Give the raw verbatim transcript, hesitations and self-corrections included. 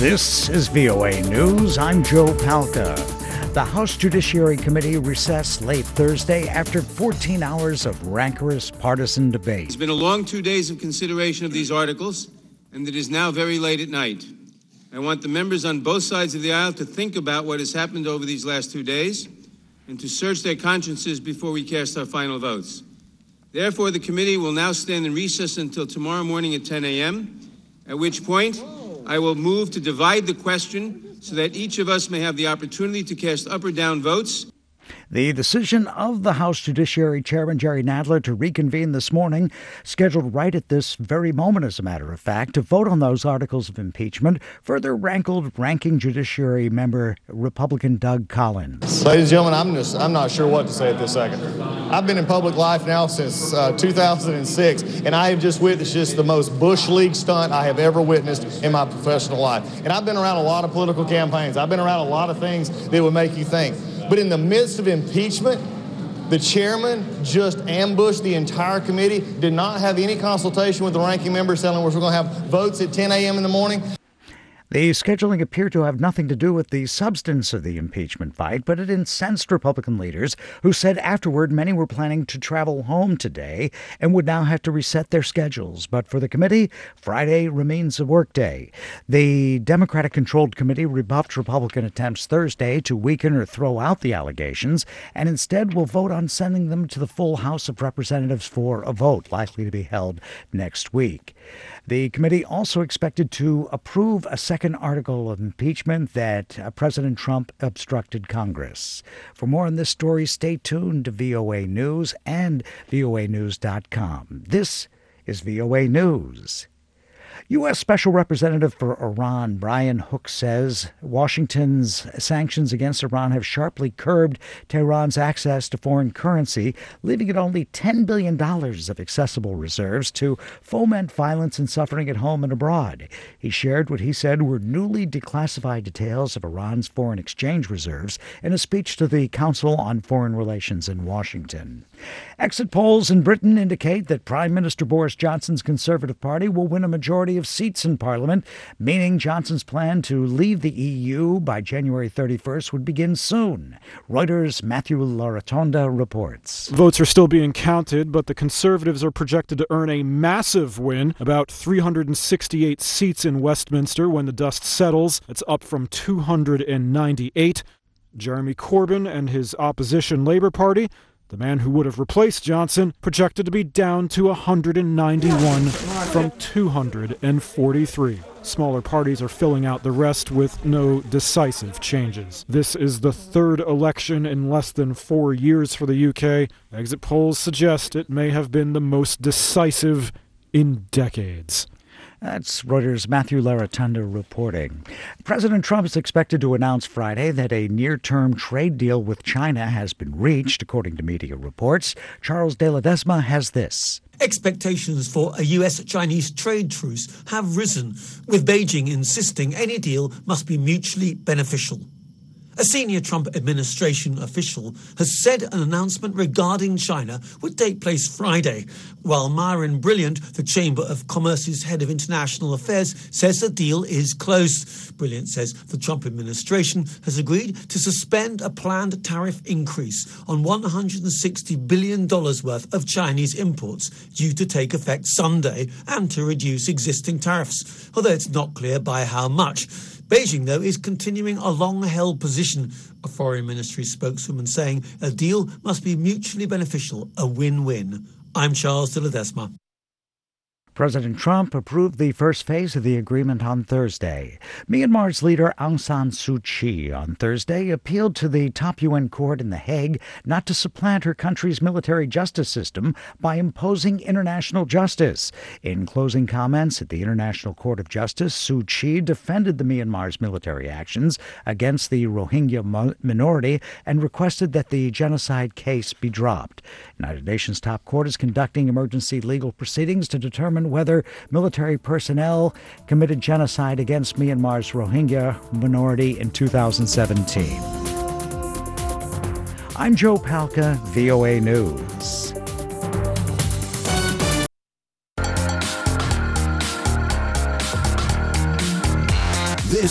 This is V O A News. I'm Joe Palca. The House Judiciary Committee recessed late Thursday after fourteen hours of rancorous partisan debate. It's been a long two days of consideration of these articles, and it is now very late at night. I want the members on both sides of the aisle to think about what has happened over these last two days and to search their consciences before we cast our final votes. Therefore, the committee will now stand in recess until tomorrow morning at ten a.m., at which point I will move to divide the question so that each of us may have the opportunity to cast up or down votes. The decision of the House Judiciary Chairman Jerry Nadler to reconvene this morning, scheduled right at this very moment, as a matter of fact, to vote on those articles of impeachment, further rankled ranking Judiciary member Republican Doug Collins. Ladies and gentlemen, I'm just I'm not sure what to say at this second. I've been in public life now since uh, two thousand six, and I have just witnessed just the most Bush League stunt I have ever witnessed in my professional life. And I've been around a lot of political campaigns. I've been around a lot of things that would make you think. But in the midst of impeachment, the chairman just ambushed the entire committee, did not have any consultation with the ranking member, telling us we're going to have votes at ten a.m. in the morning. The scheduling appeared to have nothing to do with the substance of the impeachment fight, but it incensed Republican leaders who said afterward many were planning to travel home today and would now have to reset their schedules. But for the committee, Friday remains a workday. The Democratic-controlled committee rebuffed Republican attempts Thursday to weaken or throw out the allegations, and instead will vote on sending them to the full House of Representatives for a vote, likely to be held next week. The committee also expected to approve a second article of impeachment that uh, President Trump obstructed Congress. For more on this story, stay tuned to V O A News and V O A news dot com. This is V O A News. U S. Special Representative for Iran Brian Hook says Washington's sanctions against Iran have sharply curbed Tehran's access to foreign currency, leaving it only ten billion dollars of accessible reserves to foment violence and suffering at home and abroad. He shared what he said were newly declassified details of Iran's foreign exchange reserves in a speech to the Council on Foreign Relations in Washington. Exit polls in Britain indicate that Prime Minister Boris Johnson's Conservative Party will win a majority of seats in Parliament, meaning Johnson's plan to leave the E U by January thirty-first would begin soon. Reuters' Matthew Laratonda reports. Votes are still being counted, but the Conservatives are projected to earn a massive win, about three hundred sixty-eight seats in Westminster when the dust settles. It's up from two hundred ninety-eight. Jeremy Corbyn and his opposition Labour Party, the man who would have replaced Johnson, projected to be down to one hundred ninety-one from two hundred forty-three. Smaller parties are filling out the rest with no decisive changes. This is the third election in less than four years for the U K. Exit polls suggest it may have been the most decisive in decades. That's Reuters' Matthew Laratonda reporting. President Trump is expected to announce Friday that a near-term trade deal with China has been reached, according to media reports. Charles De Ledesma has this. Expectations for a U S-Chinese trade truce have risen, with Beijing insisting any deal must be mutually beneficial. A senior Trump administration official has said an announcement regarding China would take place Friday, while Myron Brilliant, the Chamber of Commerce's head of international affairs, says the deal is closed. Brilliant says the Trump administration has agreed to suspend a planned tariff increase on one hundred sixty billion dollars worth of Chinese imports due to take effect Sunday and to reduce existing tariffs, although it's not clear by how much. Beijing, though, is continuing a long-held position, a foreign ministry spokeswoman saying a deal must be mutually beneficial, a win-win. I'm Charles De Ledesma. President Trump approved the first phase of the agreement on Thursday. Myanmar's leader Aung San Suu Kyi on Thursday appealed to the top U N court in The Hague not to supplant her country's military justice system by imposing international justice. In closing comments at the International Court of Justice, Suu Kyi defended the Myanmar's military actions against the Rohingya minority and requested that the genocide case be dropped. United Nations top court is conducting emergency legal proceedings to determine whether military personnel committed genocide against Myanmar's Rohingya minority in two thousand seventeen. I'm Joe Palca, V O A News.